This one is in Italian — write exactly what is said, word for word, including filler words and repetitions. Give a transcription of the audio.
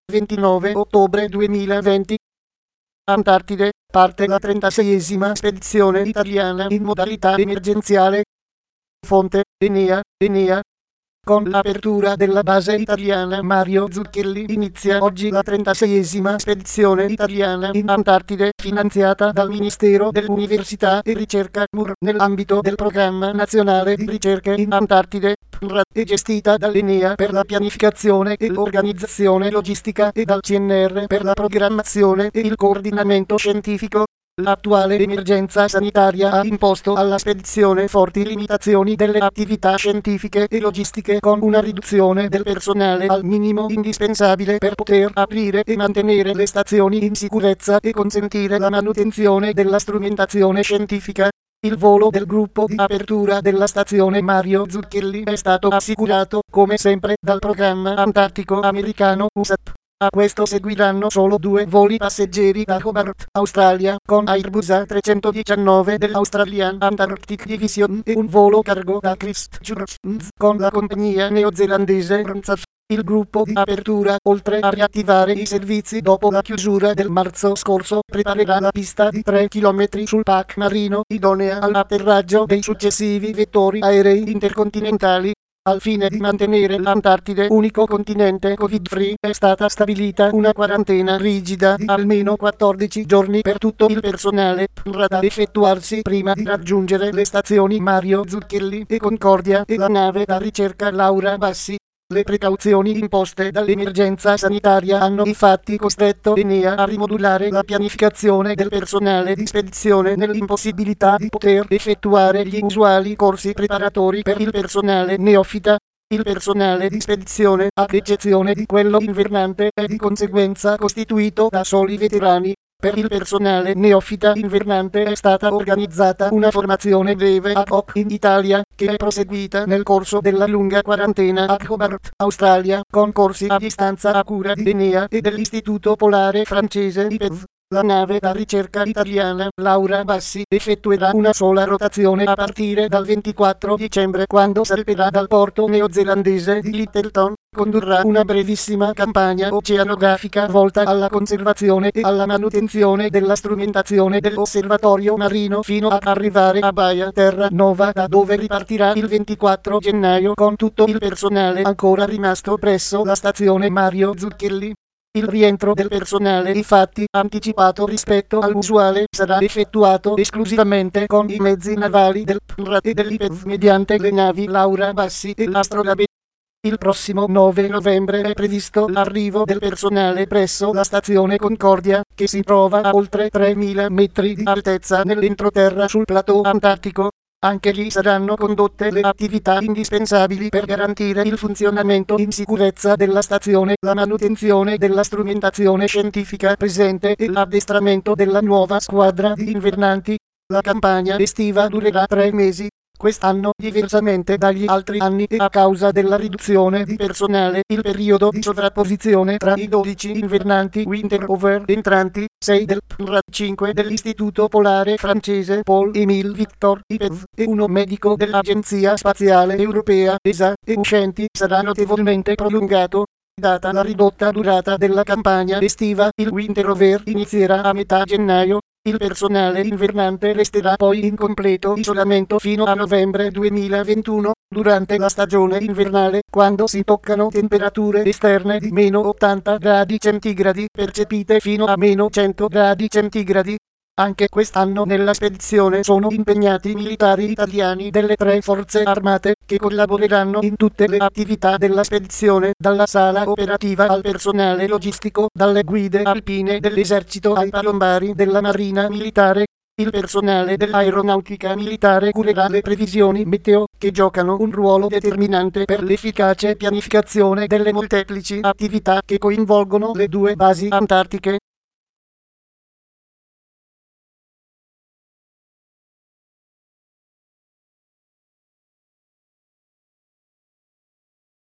ventinove ottobre duemilaventi. Antartide, parte la trentaseiesima spedizione italiana in modalità emergenziale. Fonte, Enea, Enea. Con l'apertura della base italiana Mario Zucchelli inizia oggi la trentaseiesima spedizione italiana in Antartide, finanziata dal Ministero dell'Università e Ricerca M U R nell'ambito del Programma Nazionale di Ricerche in Antartide, P N R A, e gestita dall'Enea per la pianificazione e l'organizzazione logistica e dal C N R per la programmazione e il coordinamento scientifico. L'attuale emergenza sanitaria ha imposto alla spedizione forti limitazioni delle attività scientifiche e logistiche, con una riduzione del personale al minimo indispensabile per poter aprire e mantenere le stazioni in sicurezza e consentire la manutenzione della strumentazione scientifica. Il volo del gruppo di apertura della stazione Mario Zucchelli è stato assicurato, come sempre, dal programma antartico americano U S A P. A questo seguiranno solo due voli passeggeri da Hobart, Australia, con Airbus A trecentodiciannove dell'Australian Antarctic Division e un volo cargo da Christchurch, con la compagnia neozelandese R N Z A F. Il gruppo di apertura, oltre a riattivare i servizi dopo la chiusura del marzo scorso, preparerà la pista di tre chilometri sul pack marino, idonea all'atterraggio dei successivi vettori aerei intercontinentali. Al fine di mantenere l'Antartide unico continente Covid-free, è stata stabilita una quarantena rigida di almeno quattordici giorni per tutto il personale P N R A da effettuarsi prima di raggiungere le stazioni Mario Zucchelli e Concordia e la nave da ricerca Laura Bassi. Le precauzioni imposte dall'emergenza sanitaria hanno infatti costretto Enea a rimodulare la pianificazione del personale di spedizione nell'impossibilità di poter effettuare gli usuali corsi preparatori per il personale neofita. Il personale di spedizione, ad eccezione di quello invernante, è di conseguenza costituito da soli veterani. Per il personale neofita invernante è stata organizzata una formazione breve ad hoc in Italia, che è proseguita nel corso della lunga quarantena a Hobart, Australia, con corsi a distanza a cura di Enea e dell'Istituto Polare Francese I P E V. La nave da ricerca italiana Laura Bassi effettuerà una sola rotazione a partire dal ventiquattro dicembre, quando salperà dal porto neozelandese di Lyttelton. Condurrà una brevissima campagna oceanografica volta alla conservazione e alla manutenzione della strumentazione dell'osservatorio marino fino ad arrivare a Baia Terra Nova, da dove ripartirà il ventiquattro gennaio con tutto il personale ancora rimasto presso la stazione Mario Zucchelli. Il rientro del personale, infatti, anticipato rispetto all'usuale, sarà effettuato esclusivamente con i mezzi navali del P N R A e dell'I P E V mediante le navi Laura Bassi e Astrolabe. Il prossimo nove novembre è previsto l'arrivo del personale presso la stazione Concordia, che si trova a oltre tremila metri di altezza nell'entroterra sul plateau antartico. Anche lì saranno condotte le attività indispensabili per garantire il funzionamento in sicurezza della stazione, la manutenzione della strumentazione scientifica presente e l'addestramento della nuova squadra di invernanti. La campagna estiva durerà tre mesi. Quest'anno, diversamente dagli altri anni e a causa della riduzione di personale, il periodo di sovrapposizione tra i dodici invernanti winter over entranti, sei del P N R A, cinque dell'Istituto Polare Francese Paul-Émile Victor I P E V e uno medico dell'Agenzia Spaziale Europea E S A e uscenti sarà notevolmente prolungato. Data la ridotta durata della campagna estiva, il winter over inizierà a metà gennaio. Il personale invernante resterà poi in completo isolamento fino a novembre duemilaventuno, durante la stagione invernale, quando si toccano temperature esterne di meno ottanta gradi centigradi, percepite fino a meno cento gradi centigradi. Anche quest'anno nella spedizione sono impegnati militari italiani delle tre forze armate, che collaboreranno in tutte le attività della spedizione, dalla sala operativa al personale logistico, dalle guide alpine dell'esercito ai palombari della marina militare. Il personale dell'aeronautica militare curerà le previsioni meteo, che giocano un ruolo determinante per l'efficace pianificazione delle molteplici attività che coinvolgono le due basi antartiche.